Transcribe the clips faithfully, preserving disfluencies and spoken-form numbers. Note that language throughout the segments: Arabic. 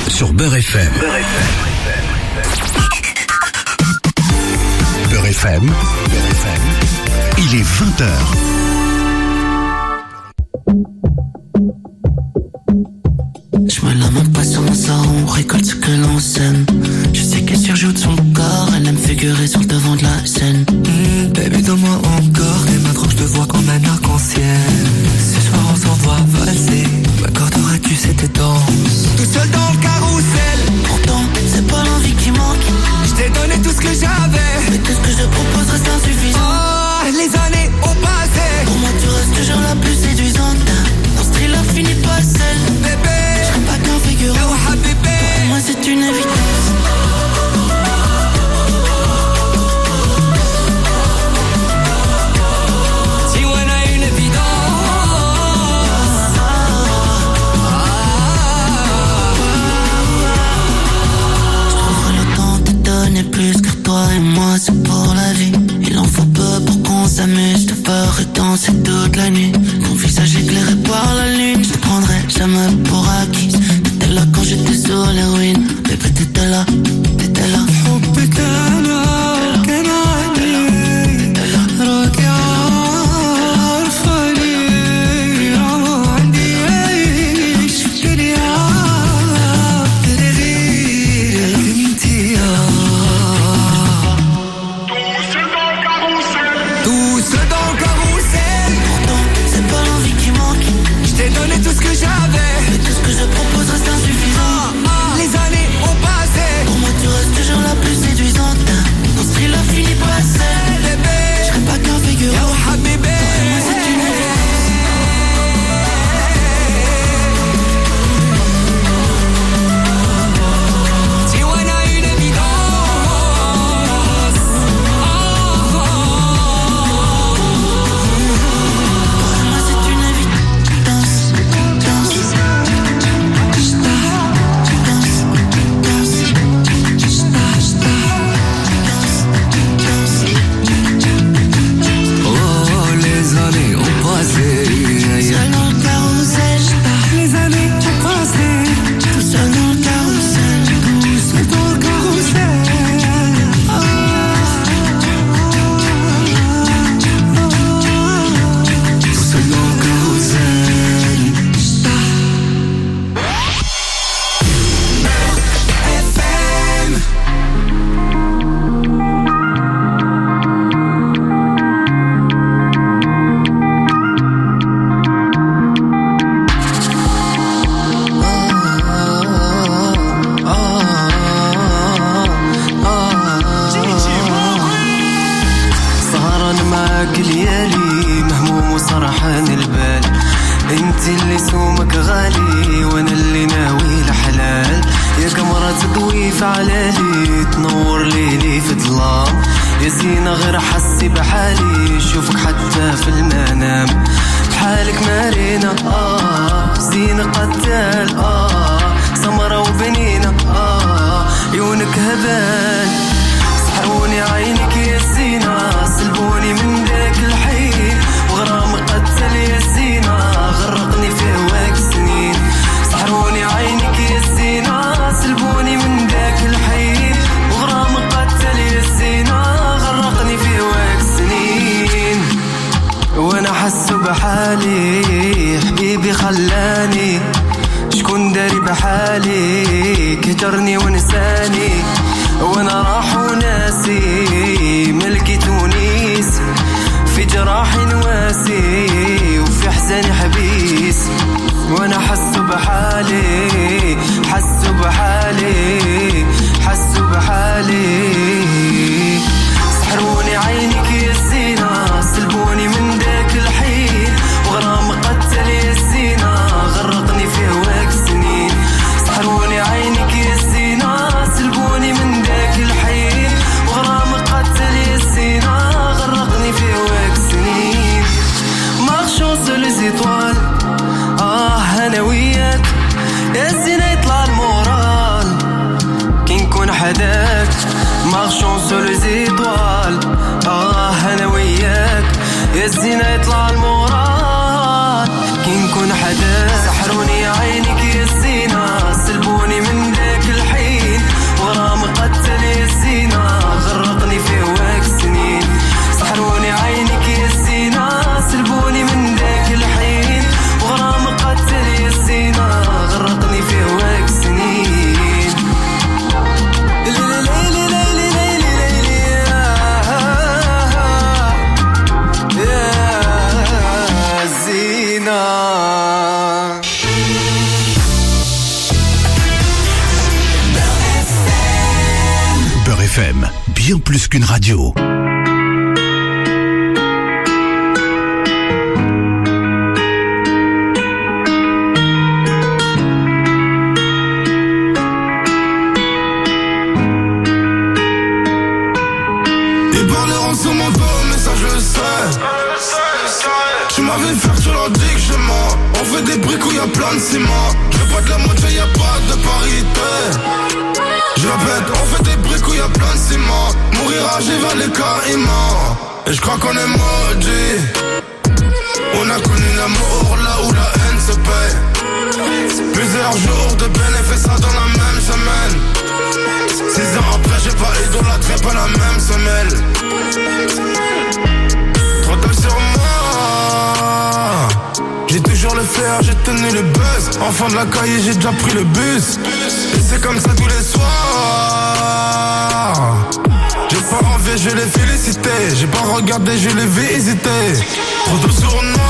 sur Beurre F M. Beurre F M. Beurre F M. Beurre F M. Il est vingt heures. Je me lamente pas sur mon sort, on récolte ce que l'on sème. Je sais qu'elle surjoue de son corps, elle aime figurer sur le devant de la scène. Mmh, baby, donne-moi encore tes mains trop, je te vois comme un arc-en-ciel. Ce soir on s'envoie valser, m'accorderas-tu cette danse? Tout seul dans le carrousel, pourtant c'est pas l'envie qui manque. Je t'ai donné tout ce que j'avais, mais tout ce que je propose reste insuffisant. Oh, les années ont passé, pour moi tu restes toujours la plus séduisante. Dans ce thriller finit pas seul, bébé. Pas qu'un figurant, pour moi c'est une évidence. Si on a une évidence, je trouverai le temps de te donner plus que toi et moi c'est pour la vie. Il en faut peu pour qu'on s'amuse, je te ferai danser toute la nuit. Ton visage éclairé par la lune, je te prendrai jamais pour acquise. T'étais là quand j'étais sur les ruines, bébé t'étais là, t'étais là. حبك أنا كان عادي راجع عارفاني ما عندي أي شكريا تغير انتي Tout seul dans le carrousel, pourtant c'est pas l'envie qui manque. Je t'ai donné tout ce que j'avais, mais tout ce que je propose reste insuffisant. Ah, ah, les années ont passé, pour moi tu restes toujours la plus séduisante. Ton thriller finit pas seul, bébé. Je serai pas qu'un figurant, ya habibé. Pour moi c'est une évidence. Si on a une évidence, oh, oh, pour moi c'est une évidence. Seul dans le carrousel, les années ont passé. Tout seul dans le carrousel, tout seul dans le carrousel. Ah, tout seul dans le carrousel. F M. سهران معاك ليالي مهموم وسرحان البال. انت اللي سومك غالي وانا اللي ناوي الحلال. يا قمرة تضوي في علالي تنور ليلي في ظلام. يا زينة غير حسي بحالي شوفك حتى في المنام. بحالك مارينا آه زينة قتال آه سمرة وبنينة آه عيونك هبال. سحروني عينك يا زينة سلبوني من ذاك الحين وغرام قتل يا زينة غرقني في هواك سنين. سحروني عينك يا زينة سلبوني من ذاك الحين وغرام قتل يا زينة غرقني في هواك سنين. وانا حس بحالي حبيبي خلاني شكون داري بحالي كهجرني ونساني. وانا راح وناسي ملقيتونيس في جراحي نواسي وفي حزاني حبيس. وانا حس بحالي حس بحالي حس بحالي. سحروني عينك يا زينة سلبوني من ذاك الحين وغرام قتل يا زينة غرقني في هواك سنين. سحروني عينك يا زينة سلبوني من ذاك الحين وغرام قتل يا زينة غرقني في هواك سنين. مارشون سو لي زيطوال آه أنا وياك يا زينة F M, bien plus qu'une radio. Ils parleront sur mon dos, mais ça je le sais. Tu m'avais fait, tu leur dis que je mens. On fait des briques où y'a plein de ciment. Je veux pas de la moitié, y'a pas de parité. Je répète, on fait des briques où y'a plein de ciment. Mourir âgé vers les caïmans. Et je crois qu'on est maudits. On a connu l'amour là où la haine se paie. Plusieurs jours de bénéfices dans la même semaine. Six ans après j'ai pas idolâtré pas la même semelle. Trop tard sur moi. J'ai toujours le flair, j'ai tenu le buzz. Enfant de la cahier, j'ai déjà pris le bus. Et c'est comme ça tous les soirs. J'ai pas envie, je l'ai félicité. J'ai pas regardé, je l'ai visité. Trop tôt sur moi.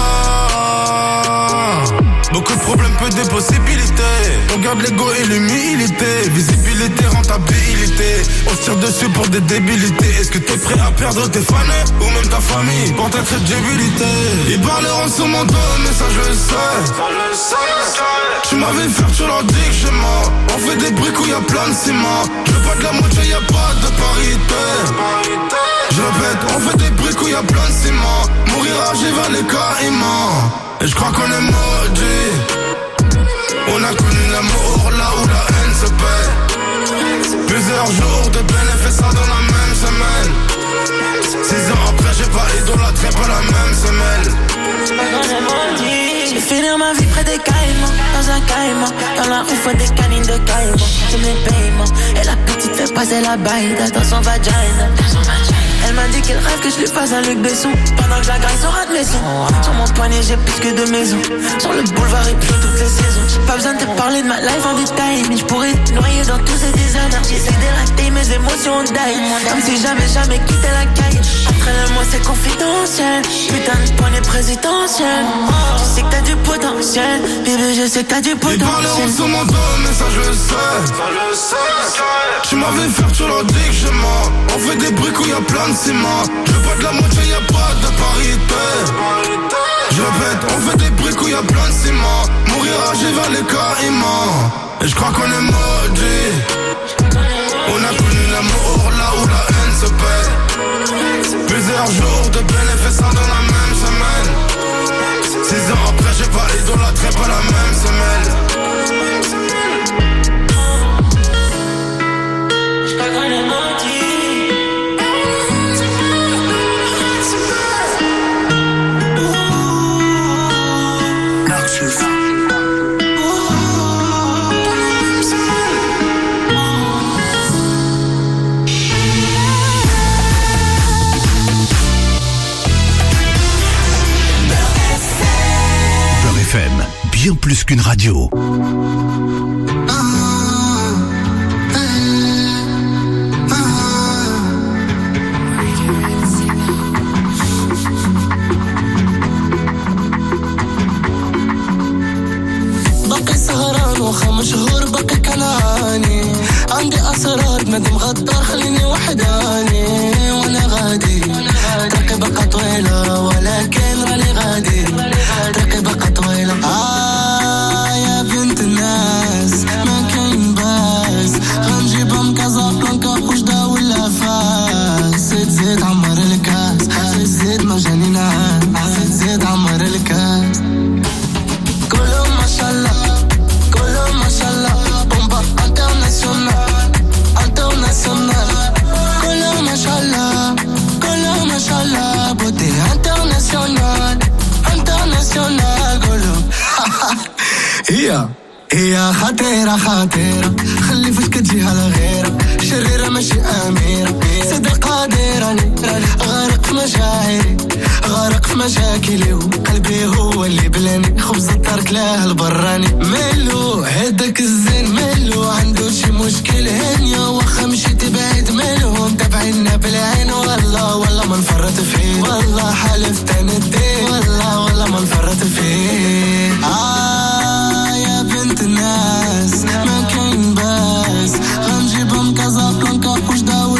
Beaucoup de problèmes, peu de possibilités. On garde l'ego et l'humilité. Visibilité, rentabilité. On se tire dessus pour des débilités. Est-ce que t'es prêt à perdre tes fans ou même ta famille pour ta crédibilité? Ils parleront sur mon dos, mais ça je le sais. Tu m'avais fait, tu leur dis que je mens. On fait des briques où y'a plein de ciment. Je veux pas de la moitié, y'a pas de parité. Je répète, on fait des briques où y'a plein de ciment. Mourir âgé vers les caïmans. Et je crois qu'on est maudits. On a connu l'amour là où la haine se paie. Plusieurs jours de bénéfices dans la même semaine. Six ans après j'ai pas idolâtré pas la même semelle. Je vais finir ma vie près des caïmans, dans un caïman, dans la ouf des canines de caïman. J'aime les paiements, et la petite fait passer la baïda dans son vagina. Elle m'a dit qu'elle rêve que je lui fasse un Luc Besson. Pendant que j'agresse sur un de maison. Sur mon poignet j'ai plus que deux maisons. Sur le boulevard il pleut toutes les saisons. J'ai pas besoin de te parler de ma life en détail, mais je pourrais te noyer dans tous ces désordres. J'essaie d'élater mes émotions en die. Comme si j'avais jamais quitté la caille. Après le mois c'est confidentiel. Putain de poignée présidentielle. Je sais que t'as du potentiel. Bébé je sais que t'as du potentiel. Ils parleront sur mon dos mais ça je le sais. Tu m'avais fait, tu leur dis que je mens. On fait des briques où y'a plein de ciment. Je veux pas de la moitié, y'a pas de parité. Je répète, on fait des briques où y'a plein de ciment. Mourir âgé vers les caïmans. Et je crois qu'on est maudits. On a connu l'amour là où la haine se paie. Plusieurs jours de bénéfices dans la même semaine. Six ans après j'ai pas idolâtré pas la même semelle. Je crois qu'on est maudits. F M, bien plus qu'une radio. بقي سهران وخمس شهور بقي كنعاني عندي أسرار مادي مغدر خليني وحداني وانا غادي طريقي بقى طويلة ولكن راني غادي طريقي بقى طويلة آه يا بنت الناس ما كاين باس غنجيبهم كازابلانكا وجدة ولا فاس زيد زيد عمر الكاس زيد زيد ما جاني نعاس زيد زيد عمر الكاس كلهم ما شاء الله كلهم ما شاء الله بومبا انترناسيونال انترناسيونال كلهم ما شاء الله كلهم ما شاء الله بوتي انترناسيونال انترناسيونال كلهم هي هي خطيرة خطيرة خلي فاش كتجي على غيرها شريرة ماشي أميرة سيدة قادرة غارق في مشاعري غارق في مشاكلي وقلبي هو اللي بلاني خبز الدار كلاه البراني ملو هداك الزين ملو عنده شي مشكل هنيا واخا مشيت بعيد ملهم تابعينا بالعين والله والله ما نفرط فيه والله حلفت نديه والله والله ما نفرط فيه آه يا بنت الناس ما كاين باس غنجيبهم كازابلانكا وجدة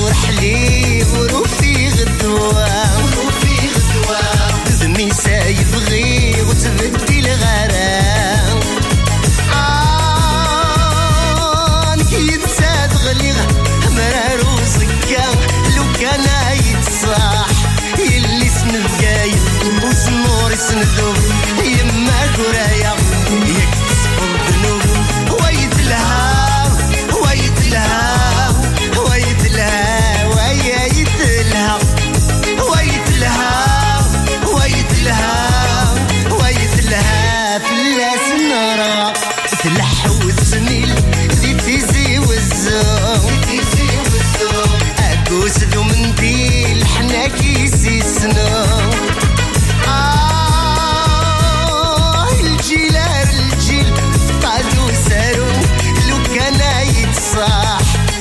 ورحلي وروفي غدوة وروفي غدوة دمي سايب غير وتبدي الغرام آه نكيد ساد غليغ مرار وزكا لو كان يتصاح يلي سنبقايد وسنور سندوب يما قرايا يك تصفر ذنوب ويد لها ويد لها ويد لها ويد لها ويد لها ويد لها ويد لها فلاس النار تلحوت سنيل ذي تيزي والزوم تيزي والزوم أكوس ذو منديل حنا كيسي سنو آه الجيل الجيل قالوا سارو لو كان يتصاح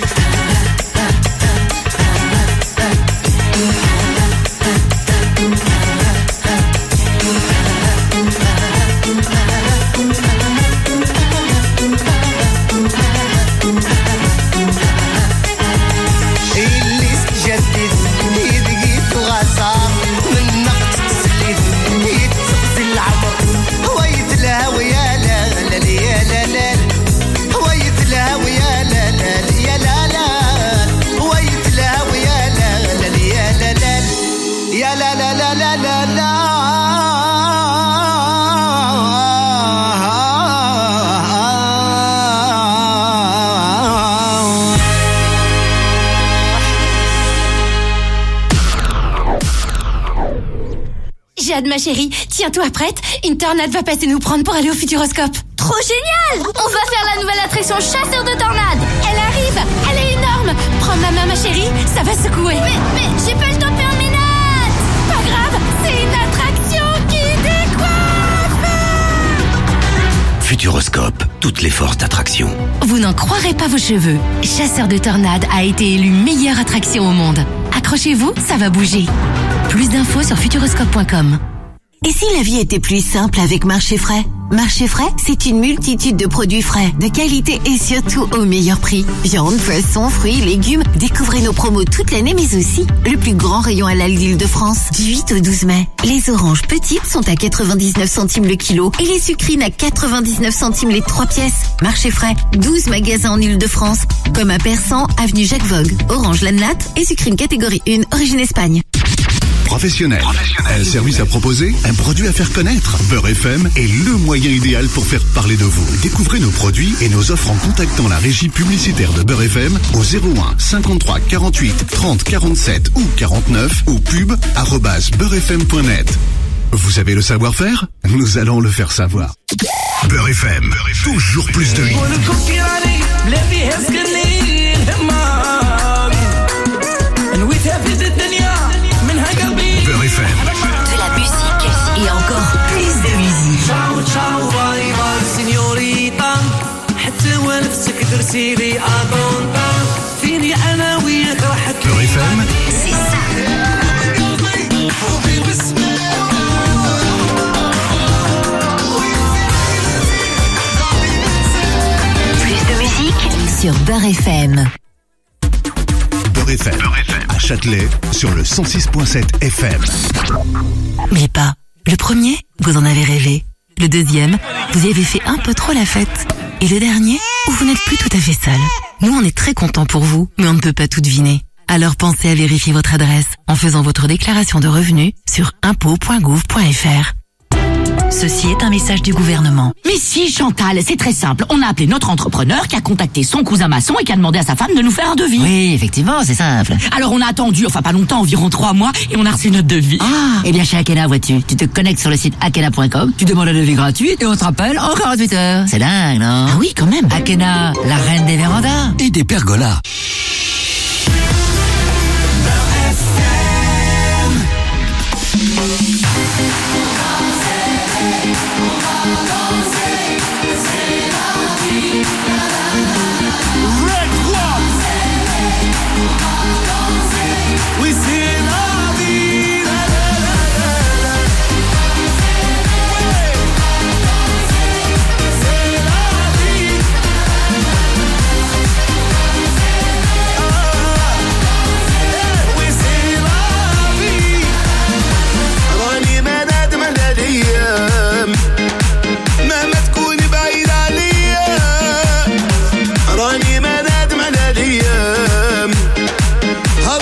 اللي سجدد يدقيت وغصار من نقط تسليد يتقزل العمر ويد لها ويا لا لا يا لا لا ويد لها ويا لا لا يا لا لا ويد لها ويا لا لا يا لا لا يا لا لا لا لا لا لا Jade, ma chérie, tiens-toi prête. Une tornade va passer nous prendre pour aller au Futuroscope. Trop génial! On va faire la nouvelle attraction chasseur de tornades. Elle arrive. Elle est énorme. Prends ma main, ma chérie. Ça va secouer. Mais, mais, j'ai pas le temps de faire mes notes. Pas grave. C'est une attraction qui décoiffe. Futuroscope, toutes les forces d'attraction. Vous n'en croirez pas vos cheveux. Chasseur de tornades a été élu meilleure attraction au monde. Accrochez-vous, ça va bouger. Plus d'infos sur futuroscope point com. Et si la vie était plus simple avec Marché Frais? Marché Frais, c'est une multitude de produits frais, de qualité et surtout au meilleur prix. Viande, poissons, fruits, légumes. Découvrez nos promos toute l'année, mais aussi le plus grand rayon halal d'Île-de-France. Du huit au douze mai. Les oranges petites sont à quatre-vingt-dix-neuf centimes le kilo et les sucrines à quatre-vingt-dix-neuf centimes les trois pièces. Marché Frais, douze magasins en Île-de-France, comme à Persan, avenue Jacques Vogue, Orange Lannat et sucrine catégorie un, origine Espagne. Professionnel. Un service à proposer, un produit à faire connaître. Beurre F M est le moyen idéal pour faire parler de vous. Découvrez nos produits et nos offres en contactant la régie publicitaire de Beurre F M au zéro un cinquante-trois quarante-huit trente quarante-sept ou quarante-neuf ou pub arobase beurre f m point net. Vous avez le savoir-faire? Nous allons le faire savoir. Beurre F M, toujours plus de hits. Beurre F M. De la musique et encore plus de musique. Beurre F M. C'est ça. Plus de musique sur Beurre F M. Beurre F M. À Châtelet sur le cent six point sept F M. Mais pas. Le premier, vous en avez rêvé. Le deuxième, vous y avez fait un peu trop la fête. Et le dernier, où vous n'êtes plus tout à fait seul. Nous, on est très contents pour vous, mais on ne peut pas tout deviner. Alors pensez à vérifier votre adresse en faisant votre déclaration de revenus sur impôts point gouv point f r. Ceci est un message du gouvernement. Mais si, Chantal, c'est très simple. On a appelé notre entrepreneur qui a contacté son cousin maçon et qui a demandé à sa femme de nous faire un devis. Oui, effectivement, c'est simple. Alors on a attendu, enfin pas longtemps, environ trois mois, et on a reçu notre devis. Ah, eh bien chez Akena, vois-tu, tu te connectes sur le site akena point com, tu demandes un devis gratuit et on te rappelle en quarante-huit heures. C'est dingue, non? Ah oui, quand même. Akena, la reine des vérandas. Et des pergolas.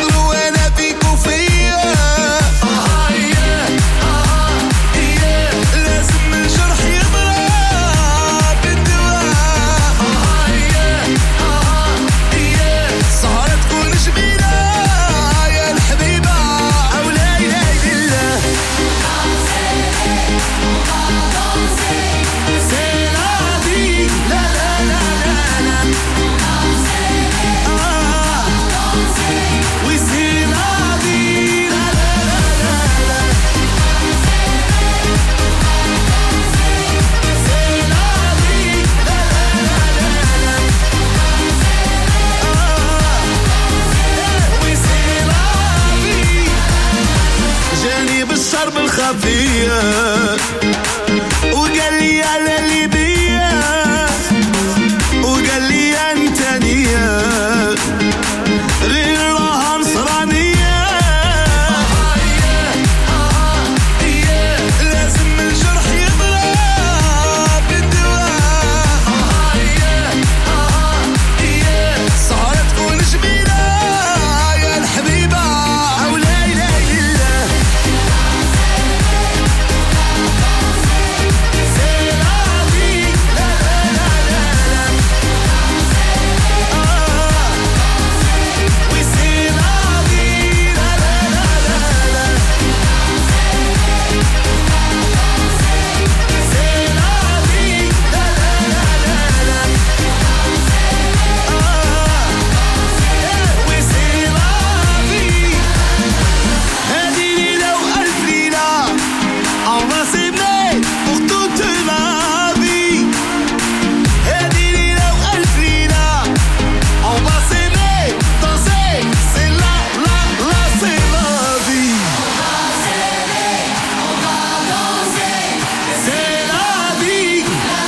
قولوا انا فيك وفيا آه yeah آه yeah لازم الجرح يضرب بالدواء آه yeah آه yeah سهرة تكون جميلة يا الحبيبة أو لا إله إلا الله c'est la vie la la la la la ah oui c'est la vie la la la la c'est la vie la la la la ah oui c'est la vie جاني بالشرب الخفية وقال لي على ليبيا وقال لي انت نية غير راها نصرانية لازم الجرح يضرب بالدواء سهرة تكون جميلة يا الحبيبة أو لا إله إلا الله c'est la vie la la la la ah oui c'est la vie la la la la c'est la vie la la la ah oui c'est la vie هذه ليلة وألف ليلة embrassez-moi pour toute ma vie هذه ليلة وألف ليلة embrassez-moi dansez c'est la la la c'est la vie c'est la vie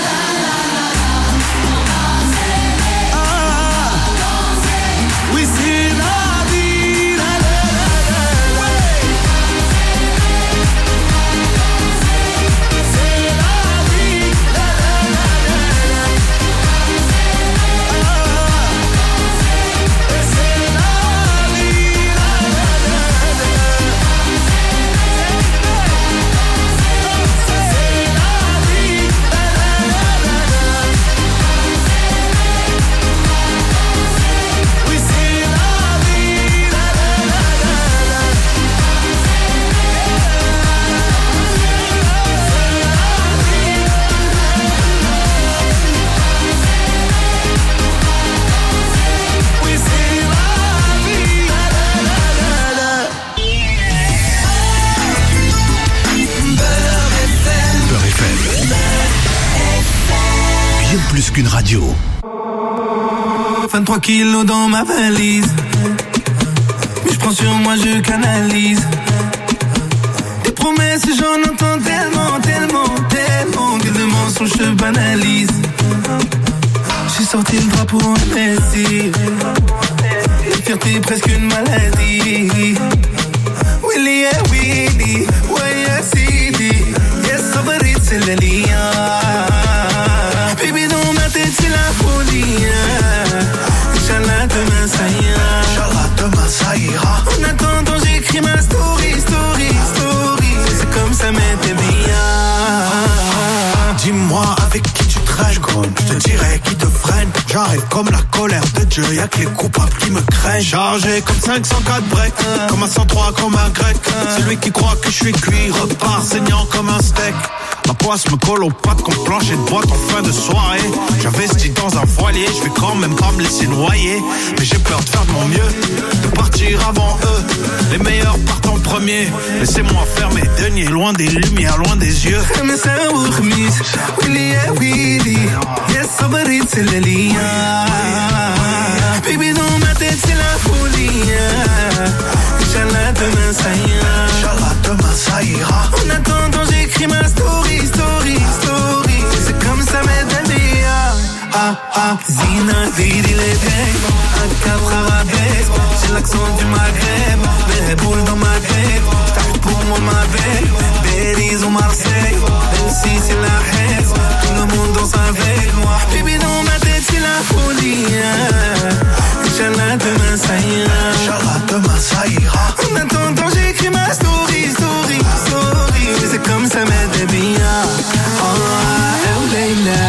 ah oui c'est la vie la la la la c'est la vie la la la la ah c'est la vie la oui c'est la vie la oui c'est la vie Beurre F M. Bien plus qu'une radio. vingt-trois kilos dans ma valise. Mais je prends sur moi, je canalise. Des promesses, j'en entends tellement, tellement, tellement que de mensonges je banalise. J'ai sorti le drapeau en Messi. La fierté presque une maladie. Willy, yeah, Willy, ouais, yeah, Sidi. Yes, sabrit, c'est la lia. Baby, dans ma tête, c'est la folie. Inch'Allah, demain, ça ira. Inch'Allah, demain, ça ira. En attendant, j'écris ma story, story, story. C'est comme ça, m'était bien. Dis-moi avec qui tu traînes, je te dirai qui te freine. J'arrive comme la colère de Dieu, y'a que les coupables qui me craignent. Chargé comme cinq cent quatre breaks, comme un cent trois, comme un grec. Celui qui croit que je suis cuit repart saignant comme un steak. Ma poisse me colle aux pattes comme plancher de boîte en fin de soirée. J'investis dans un voilier, je vais quand même pas me laisser noyer. Mais j'ai peur de faire de mon mieux, de partir avant eux. Les meilleurs partent en premier, laissez-moi faire mes deniers. Loin des lumières, loin des yeux. Baby, dans ma tête, c'est la folie. Inch'Allah, demain, ça ira. Inch'Allah, demain, ça ira. En attendant, j'écris ma story, story, story. C'est comme ça, mes amis. Ah, ah, Zina, Didi, les decks. Un quatre arabesques. J'ai l'accent du Maghreb. Les boules dans ma tête. J't'arrive pour moi, ma belle. Belize ou Marseille. Même si c'est la haine. Tout le monde danse avec moi. Baby, dans ma tête, c'est la folie. Inch'Allah demain ça ira. Inch'Allah demain ça ira. En attendant j'écris ma story, story, story. C'est comme ça m'aide bien. Oh, oh Leila.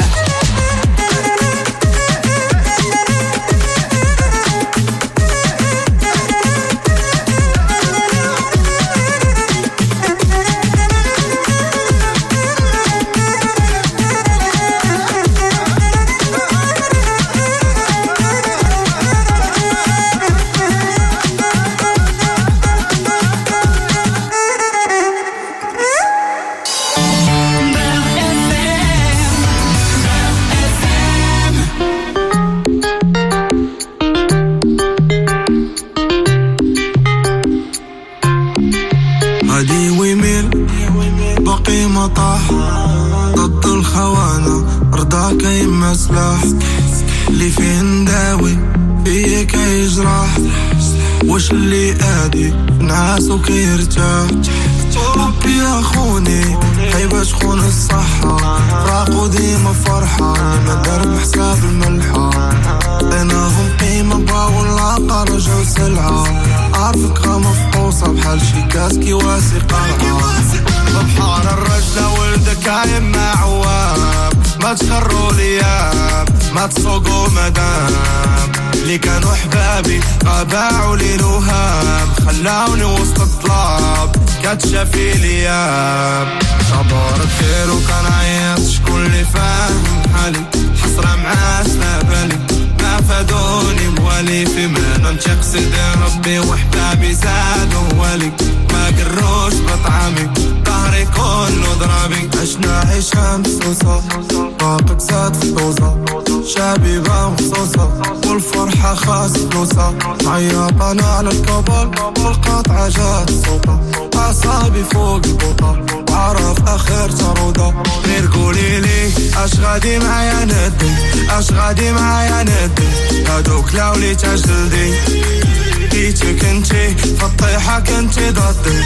ضد الخونة رضاك يما سلاح اللي فيه نداوي فيه كيجرح واش اللي قادي نعاسو كيرتاح ربي يا خوني حيبة شخون الصحة راقو ديما فرحة ما دار بحساب الملحة بينهم قيمة باو العاقة رجعو سلعة عارفك غمفقوصة بحال شي كاس كيواسي قرعة بحار الرجلة ولدك عايم مع عوام ما تخروا ليام ما تسوقوا مدام اللي كانوا حبابي غاباعوا لي الوهام خلاوني وسط الطلاب كتشافي ليام صبر كتير وكان عيط شكون اللي فاهم حالي حسرة معاش لا بالي ما فادوني موالي في ما ننشق سيدي ربي وحبابي زادوا ولي ما قروش بطعامي ظهري كله ضرابي عشنا عيشة مبسوسة باقي زاد فلوسة شبيبة مخصوصة والفرحة خاص فلوسة عياطانا على الكبل والقطعة جات صوتة أعصابي فوق البوطة عرف آخر ترودة غير قولي لي أش غادي معايا ندي أش غادي معايا ندي هادوك لاولي تجلدي جيتك انتي فالطيحة كنتي ضدي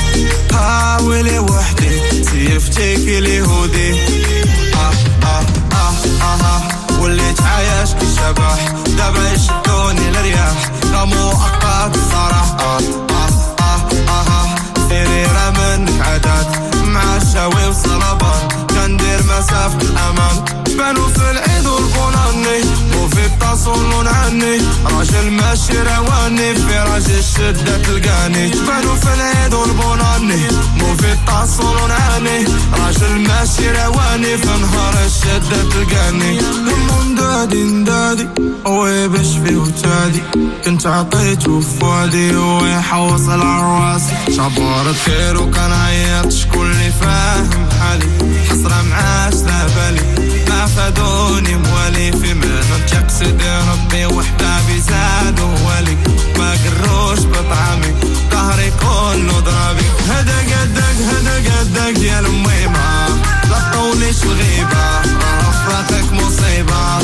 حاولي وحدي سيفتيك اليهودي آه آه آه آه آه وليت عايش كشبح دابا يشدوني للرياح غمو أقاط الصراح آه آه آه آه آه سريرة منك عادات مع الشاوي وصلبان كندير مسافة الأمان بانو في العيد والبوناني وفي التصون عني راجل ماشي رواني في راجل الشدة تلقاني بانو في العيد والبوناني وفي التصون عني راجل ماشي رواني في نهار الشدة تلقاني همون دادي ندادي ويبش فيه وتادي كنت عطيته فوادي ويحوص العرواسي شبار خير وكان عيط شكون اللي فاهم حالي حسرة معاش لا بالي ما فادوني موالي في ما ننشق سيدي ربي وحبابي زادوا ولي ما قروش بطعامي ظهري كله ضرابي هدا قدك هدا قدك يا الميمة لا تطوليش الغيبة رفراتك مصيبة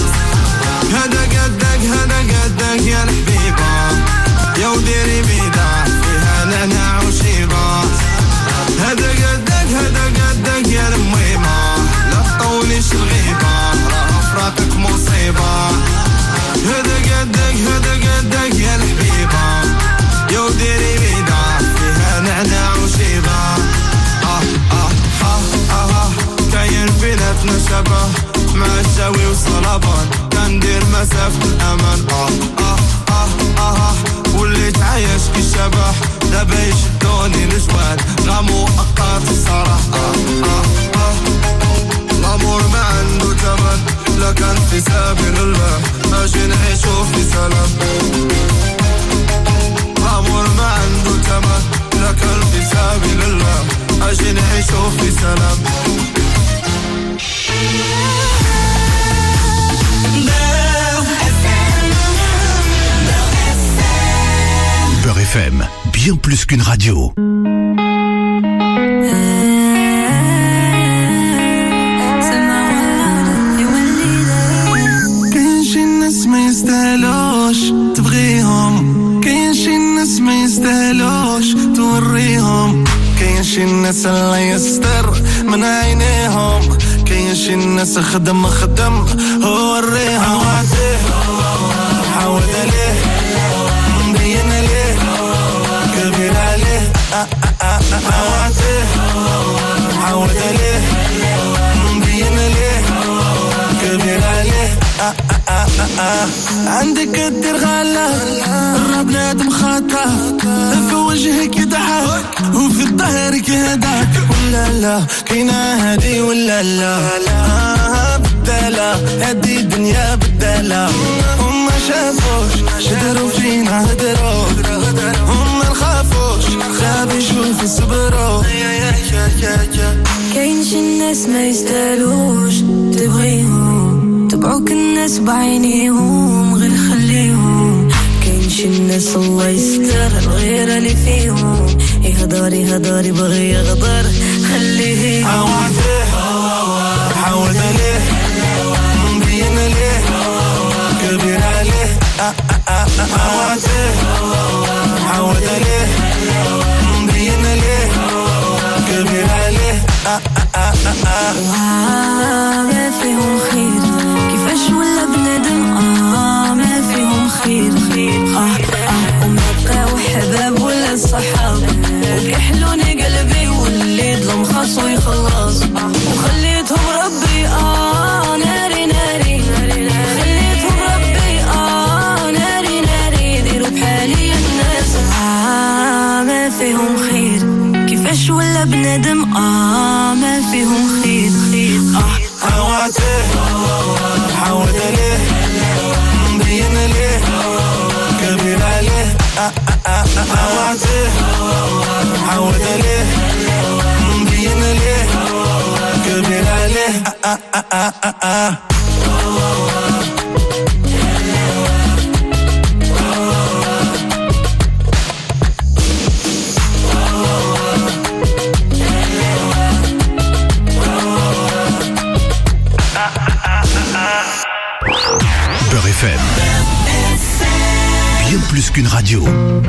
هدا قدك هدا قدك يا الحبيبة يا وديري بيدا فيها نعناع وشيبة هدا قدك هدا قدك يا الميمة لا تطوليش الغيبة رفراتك مصيبة هدا قدك هدا قدك يا الحبيبة يا وديري بيدا فيها نعناع وشيبة آه آه آه آه آه كاين بيناتنا شبه مع الشاوي وصلبان كندير مسافة الأمان آه آه آه آه آه وليت عايش كشبح دابا يشدوني الجوال غامو أقاط الصراح آه آه آه الأمور ما عنده تمن لا كان في سبيل الله أجي نعيشو في سلام الأمور ما عنده تمن لا كان في سبيل الله أجي نعيشو في سلام Beurre F M, bien plus qu'une radio. كاين شي ناس ما يستاهلوش تبغيهم كاين شي ناس ما يستاهلوش توريهم كاين شي ناس الله يستر من عينيهم كاين شي ناس خدم خدم وريهم عود عليه مبين عليه كبير عليه عواتيه عود عليه مبين عليه كبير عليه عندك كتير غلا الراب نادم خاطر في وجهك يضحك وفي ظهرك يهداك ولا لا كينا هادي ولا لا بدالا هادي الدنيا بدالا هم ما شافوش هدروا فينا هدروا هم ما نخافوش خاب يشوف الصبروا كاينش الناس ما يستاهلوش تبغيهم تبعوك الناس بعينيهم غير خليهم كاينش الناس الله يستر الغير اللي فيهم يهضر يهضر يبغي يغدر خليه عواتيه عود عليه مبين عليه كبير عليه عواتيه عود عليه مبين عليه كبير عليه ما فيهم خير كيفاش ولا بنادم آه ما فيهم خير خير آه آه وما بقاو حباب ولا صحاب وكيحلوني قلبي واللي ظلم خاصو يخلص وخليتهم ربي آه ناري ناري خليتهم ربي آه ناري ناري يديروا بحالي الناس آه ما فيهم خير كيفاش ولا بنادم آه ما فيهم خير خير آه عواتيه عود عليه مبين عليه كبير عليه عواتيه عود عليه مبين عليه كبير عليه Beurre F M. Bien plus qu'une radio.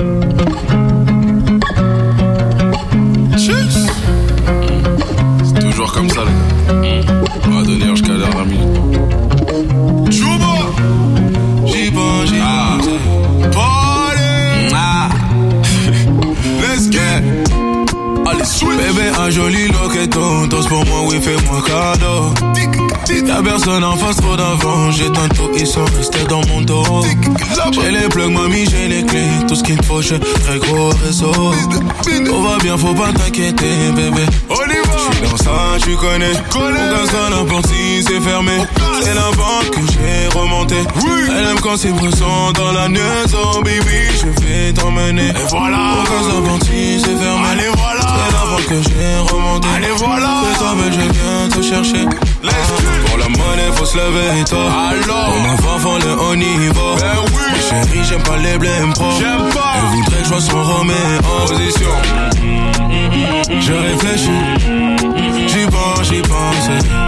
C'est toujours comme ça, là. On va donner jusqu'à l'heure d'un minute. Chouba! J'y pense, j'y pense. Party! Ah! Let's get! Allez, switch! Bébé, un joli loqueton. Danse pour moi, oui, fais-moi cadeau. Y'a personne en face, trop d'avant. J'ai tantôt, ils sont restés dans mon dos. J'ai les plugs, mamie, j'ai les clés. Tout ce qu'il me faut, j'ai très gros réseau. Tout va bien, faut pas t'inquiéter, bébé. J'suis dans ça, tu connais. On casse dans la porte si c'est fermé. C'est la banque que j'ai remonté. Elle aime quand c'est pressant dans la neige. Oh baby, je vais t'emmener. Et voilà. On casse la porte si c'est fermé. Allez voilà. C'est la banque que j'ai remonté. Allez voilà. C'est toi, mais je viens te chercher. Ah, pour la monnaie, faut se lever et toi. Alors. On a fort le haut niveau. Ben oui. Ma chérie, j'aime pas les blèmes pro. J'aime pas. Elle voudrait que je sois son Roméo en position. Je réfléchis. J'y pense, j'y pense.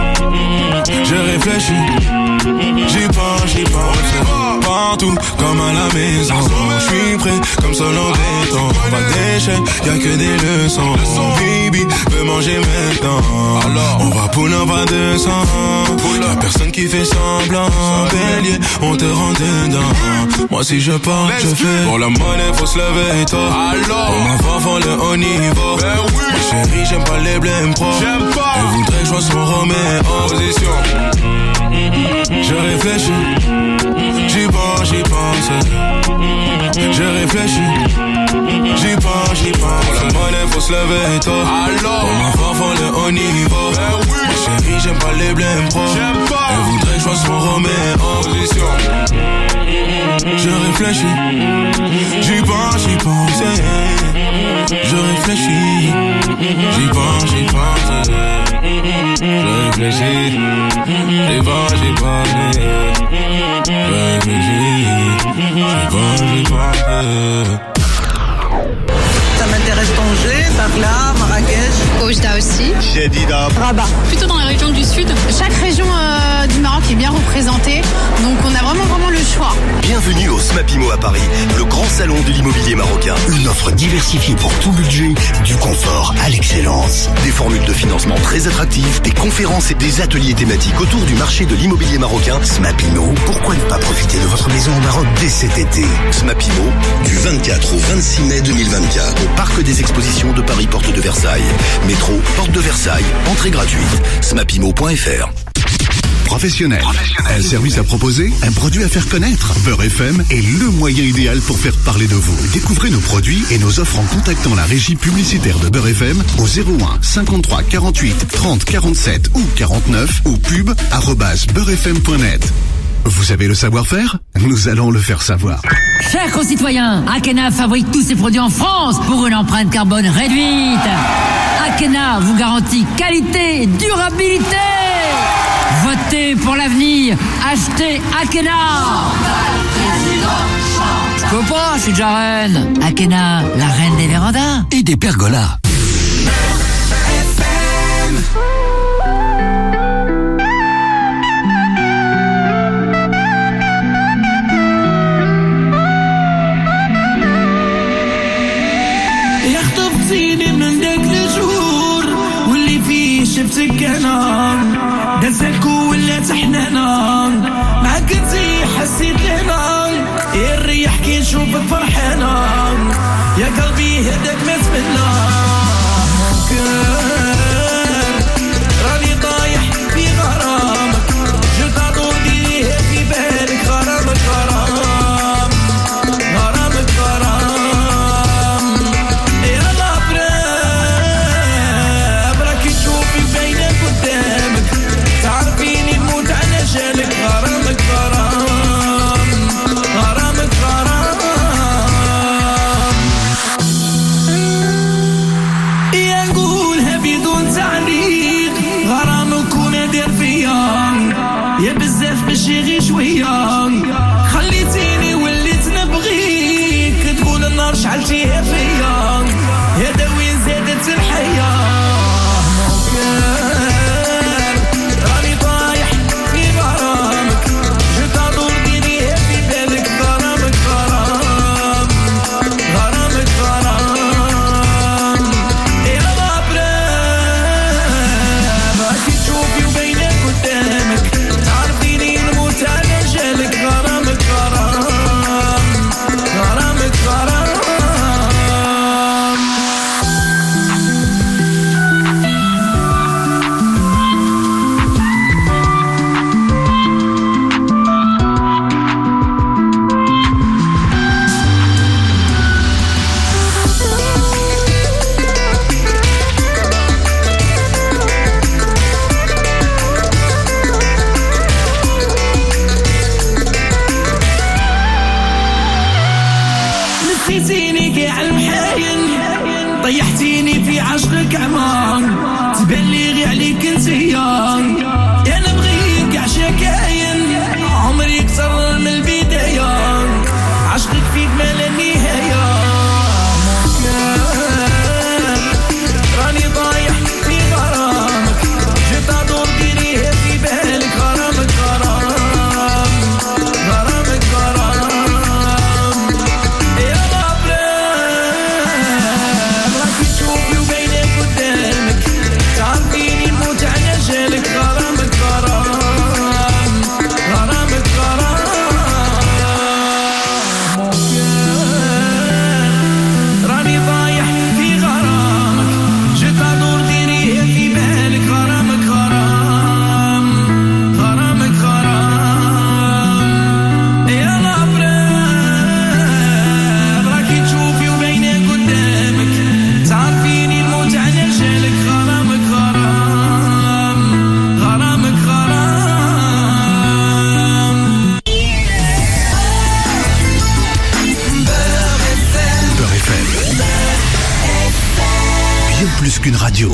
Je réfléchis. J'y pense, j'y pense. Partout, comme à la maison. J'suis prêt, comme seul en béton. Pas d'échec, y'a que des leçons. Bibi veut manger maintenant. Alors, on va pour un pas de sang. Y'a personne qui fait semblant. Bélier, on te rend dedans. Moi si je parle, je fais. Pour la monnaie, faut se lever et toi. Alors, on m'a fort le haut niveau. Ben oui. Ma chérie, j'aime pas les blèmes pro. J'aime pas. Elle voudrait que je sois son Roméo en position. Je réfléchis. J'y pense, j'y pense. Je réfléchis. J'y pense, j'y pense. Pour la monnaie, faut se lever et toi. Alors, on m'a fort le haut niveau. Ben oui. Ma chérie, j'aime pas les blèmes pro. J'aime pas. Elle voudrait que je sois son Roméo en position. Je réfléchis. J'y pense, j'y pense. Je réfléchis. J'y pense, j'y pense. Je réfléchis. J'y pense, j'y pense. Je réfléchis. J'y pense, j'y pense. Ça m'intéresse Tanger, Dakhla, Marrakech. Oujda aussi. Jedida. Rabat. Plutôt dans les régions du sud. Chaque région euh, du Maroc est bien représentée. Donc on a vraiment vraiment le choix. Bienvenue au Smapimo à Paris, le grand salon de l'immobilier marocain. Une offre diversifiée pour tout budget, du confort à l'excellence. Des formules de financement très attractives, des conférences et des ateliers thématiques autour du marché de l'immobilier marocain. Smapimo, pourquoi ne pas profiter de votre maison au Maroc dès cet été? Smapimo, du vingt-quatre au vingt-six mai deux mille vingt-quatre, au Parc des Expositions de Paris, Porte de Versailles. Métro, Porte de Versailles, entrée gratuite. smapimo point f r. Professionnel. Un service à proposer, un produit à faire connaître. Beurre F M est le moyen idéal pour faire parler de vous. Découvrez nos produits et nos offres en contactant la régie publicitaire de Beurre F M au zéro un cinquante-trois quarante-huit trente quarante-sept ou quarante-neuf ou pub arobase beurrefm point net. Vous avez le savoir-faire? Nous allons le faire savoir. Chers concitoyens, Akena fabrique tous ses produits en France pour une empreinte carbone réduite. Akena vous garantit qualité et durabilité. Votez pour l'avenir. Achetez Akena. Je peux pas, je suis déjà reine. Akena, la reine des vérandas. Et des pergolas. شفتك انا دزلك ولا تحنانا معاك انتي حسيت لنا الريح كي نشوفك فرحانه يا قلبي هداك ما تمنى راني طايح في غرامك جيت ادور ليه في بالك غرامك غرام غرامك غرام يا الابرار راكي تشوفي بينك قدامك تعرفيني نموت على جالك غرامك غرام غرامك غرام يا نقولها بدون تعليق غرامك ونادر فيا يا بزاف ماشي غير شويه خليتيني وليت نبغيك تقول النار شعلتيها فيا يا دوين زادت الحياه راني طايح في غرامك جيت ادور ديريها في بالك غرامك غرام غرامك غرام يا الابرار راكي تشوفي وبينك قدامك تعرفيني نموت على جالك غرامك غرام غرامك غرام نسيتيني كاع المحاين طيحتيني في عشقك عمان تبان لي غير عليك انتيا انا بغيك كاع شكاين عمري كسر من البدايه عشقك فيك ما لا نهايه راني طايح في غرامك جيت ادور ديريها في بالك غرامك غرام غرامك غرام يا الابرار راكي تشوفي وبينك قدامك تعرفيني نموت على جالك غرامك غرام غرامك غرام راني طايح في غرامك جيت ادور ديريها في بالك غرامك غرام غرامك غرام يا الابرار راكي تشوفي وبينك قدامك تعرفيني نموت على جالك غرامك غرام غرامك غرام Beurre F M. Bien plus qu'une radio.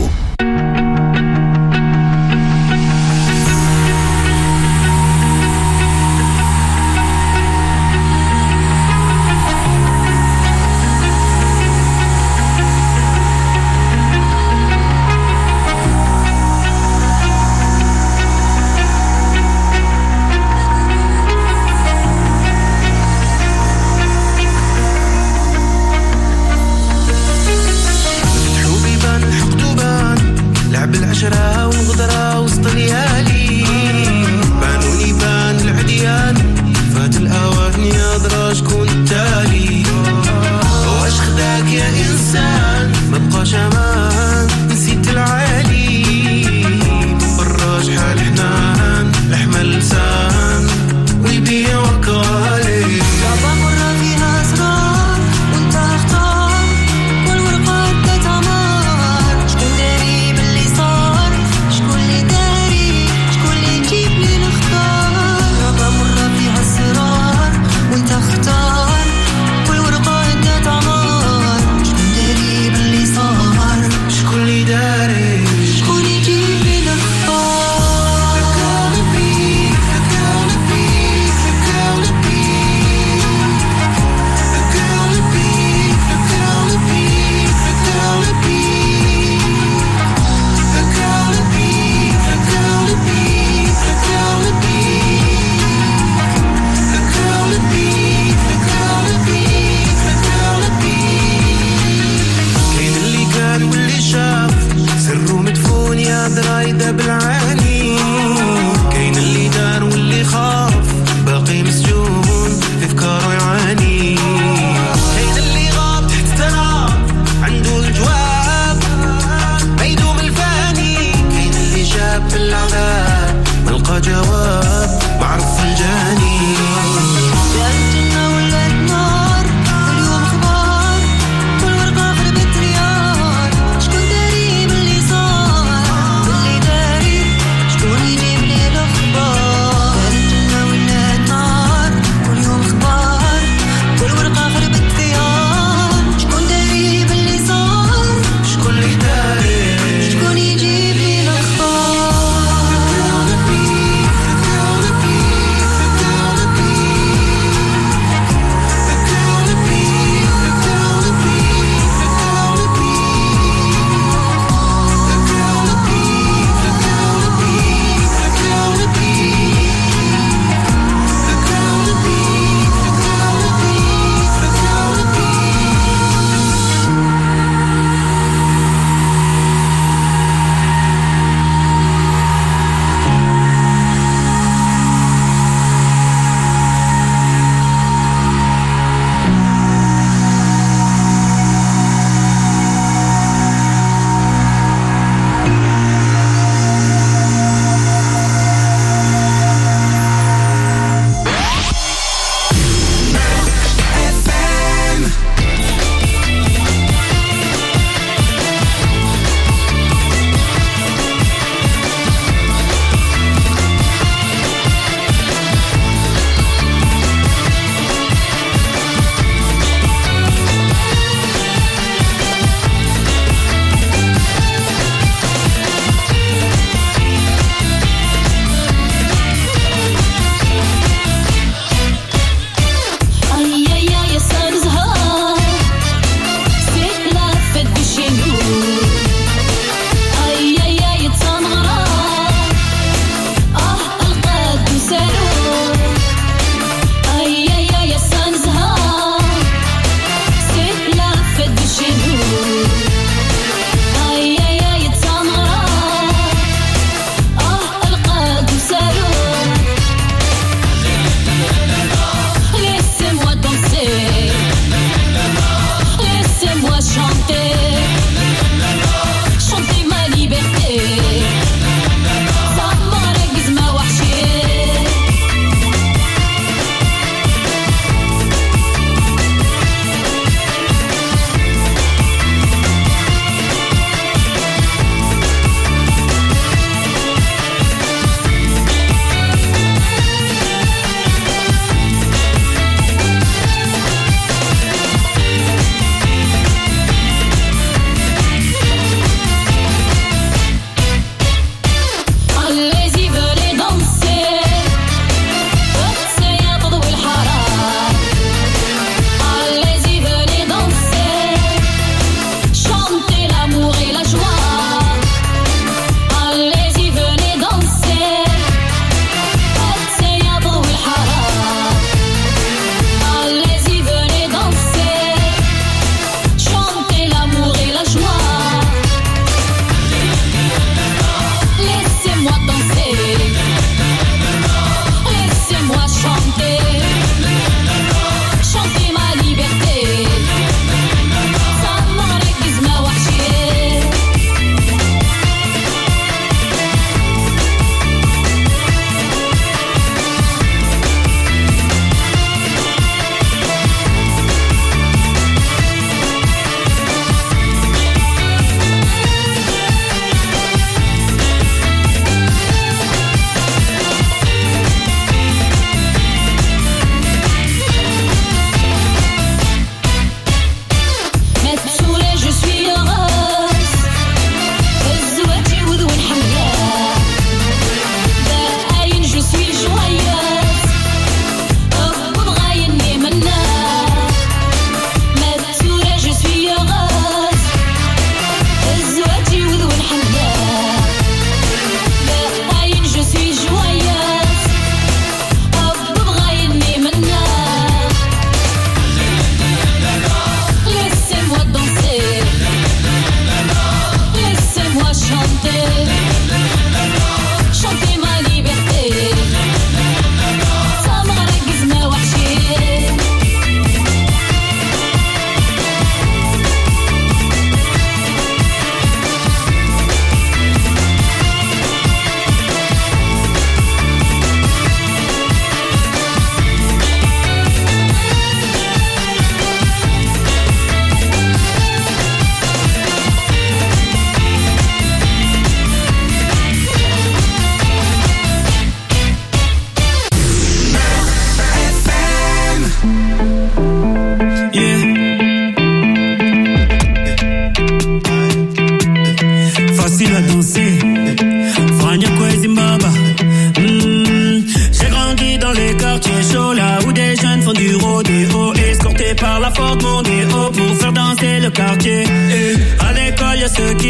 عدى بالعاني كاين اللي دار واللي خاف باقي مسجون في فكاره يعاني كاين اللي غاب تحت التراب عنده الجواب ما يدوم الفاني كاين اللي جاب في العذاب ملقى جواب معرف الجاني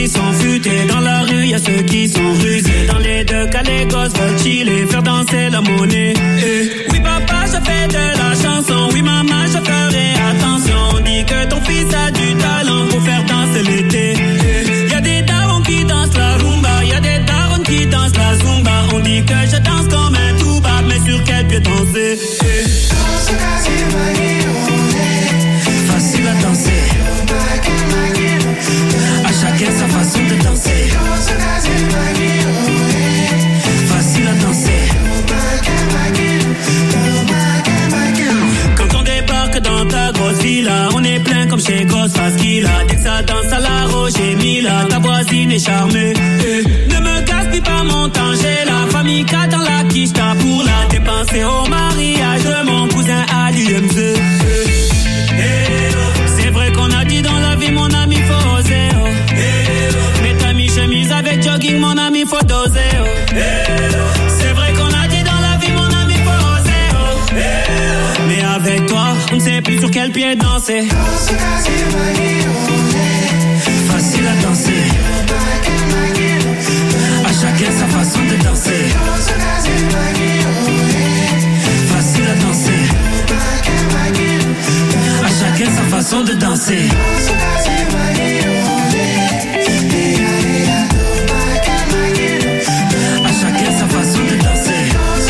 qui sont futés. Dans la rue, y'a ceux qui sont rusés. Dans les deux cas, les gosses veulent chiller, faire danser la monnaie. Et oui, papa, je fais de la chanson. Oui, maman, je ferai attention. On dit que ton fils a du talent pour faire danser l'été. Y'a des darons qui dansent la rumba, y'a des darons qui dansent la zumba. On dit que je danse comme un toubab, mais sur quel pied danser? Facile à danser, à chacun sa façon de danser. Facile à danser. Quand on débarque dans ta grosse villa, on est plein comme chez Ghostface Killah. Dès que ça danse à la Roger Mila, ta voisine est charmée. Eh, ne me gaspille pas mon temps, j'ai la famille K dans la quiche pour la dépenser au mariage de mon cousin à l'U M Z. Eh, eh, c'est vrai qu'on a dit dans la vie, mon ami, faut oser. Oh. Eh, mais t'as mis chemise avec jogging, mon ami, faut doser. Oh. Eh, c'est vrai qu'on a dit dans la vie, mon ami, faut oser. Oh. Eh, mais avec toi, on ne sait plus sur quel pied danser. Facile à danser, à chacun sa façon de danser. Facile à danser, à chacun sa façon de danser. À chacun sa façon de danser.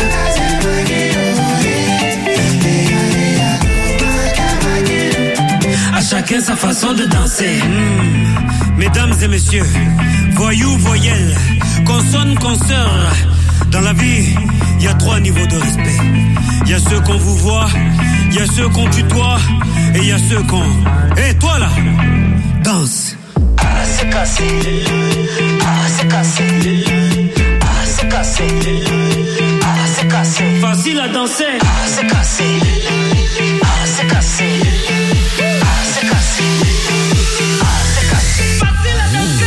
À chacun sa façon de danser. Mmh. Mesdames et messieurs, voyous, voyelles, consonnes, consoeurs. Dans la vie, il y a trois niveaux de respect. Il y a ceux qu'on vous voit, il y a ceux qu'on tutoie, et il y a ceux qu'on... Hé, hey, toi là, danse. Ah, c'est cassé. Ah, c'est cassé. Ah, c'est cassé. Ah, c'est cassé. Facile à danser. Ah, c'est cassé. Ah, c'est cassé. Ah, c'est cassé. Ah, c'est cassé. Facile à danser.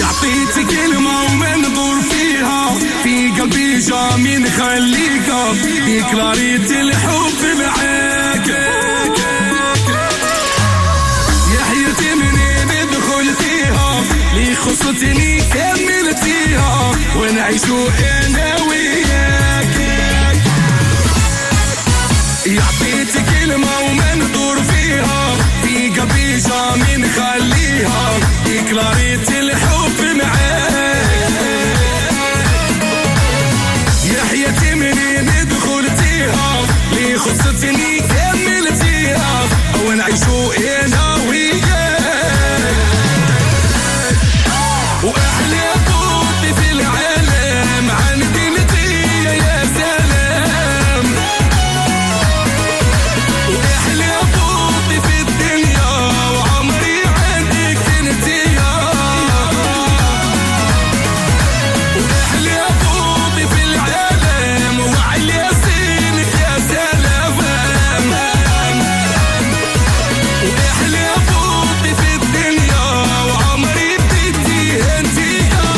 يعطيتي كلمة وما ندور فيها في قلبي جامي نخليكا ديكلاريتي الحب معاك يا حياتي منين دخلتيها لي خصتني كملتيها ونعيشو انا وياك يعطيتي كلمة وما ندور فيها في قلبي جامي نخليها ديكلاريتي الحب معاك يا حياتي منين دخلتيها لي خصتني كملتيها ونعيشو انا وياك واحلى طوطي في العالم عندي انتي يا سلام واحلى طوطي في الدنيا وعمري عندك انتي واحلى طوطي في العالم وعلى سنك يا سلام واحلى طوطي في الدنيا وعمري بديتي انتي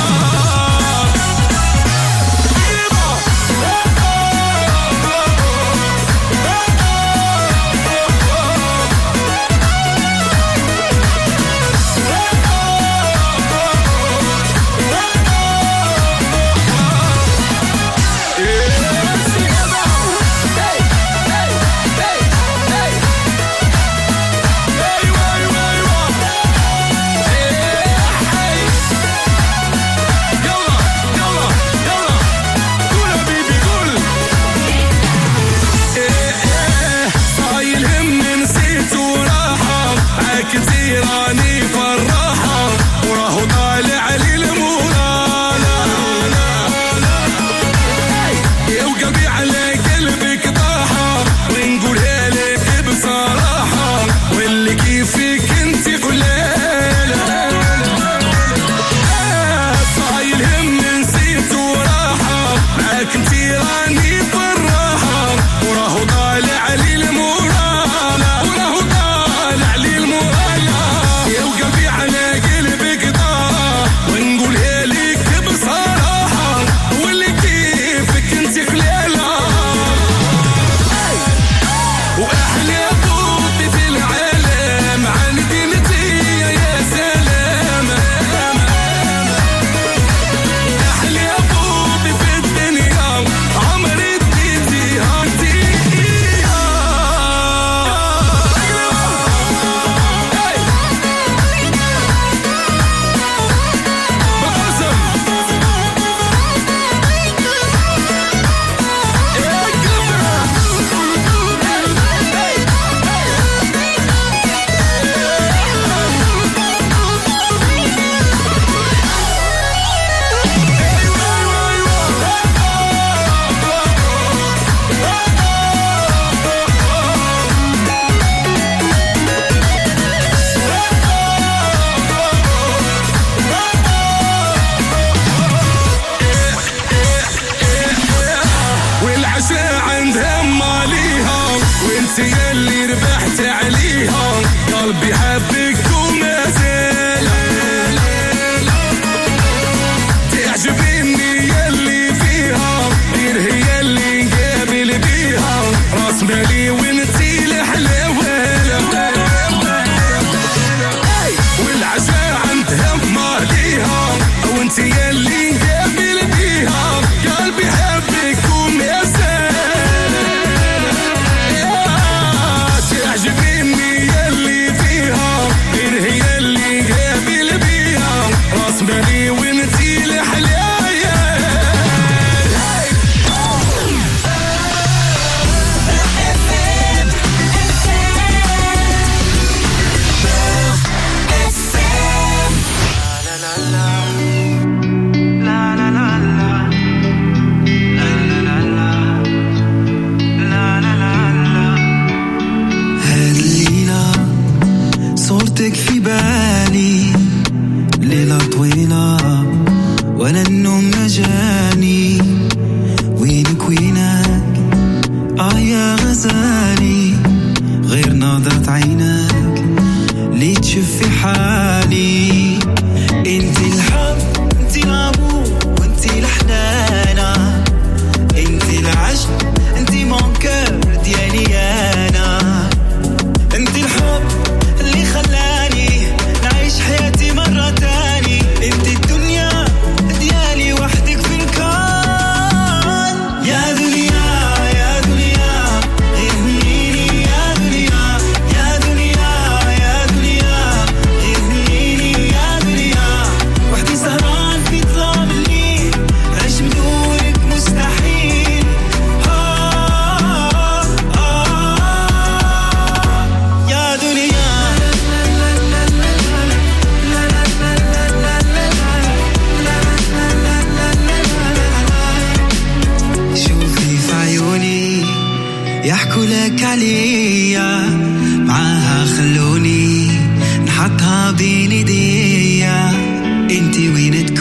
راني فرحة وراه طالع لي المورانا يا وقلبي على قلبك طاحة ونقولها لك بصراحة واللي كيفك انت قلالة صايل هم نسيت وراحة معاك انت راني فرحة وراه طالع لي المورانا وراه طالع لي المورانا على قلبك ضاع ونقولها لك بصراحة واللي كيفك انت خلالة واحلى طوطي في العالم عندي انتي يا سلام احلى طوطي في الدنيا عمري اديتيها انتي يلي ربحت عليها قلبي حبك وما زال تعجبني يلي فيها غير هي اللي نقابل بيها راس مالي وانتي الحلاوة والعشاء عندها ماليها وانتي يلي نقابل بيها قلبي حبك وما زال تعجبني يلي فيها غير هي اللي قابل بيها راس مالي وانتي الحلاوة صورتك في بالي ليلة طويلة ولا النوم مجاني وينك وينك آه يا غزالي غير نظرة عينك لي تشوف في حالي انت الحب انتي وين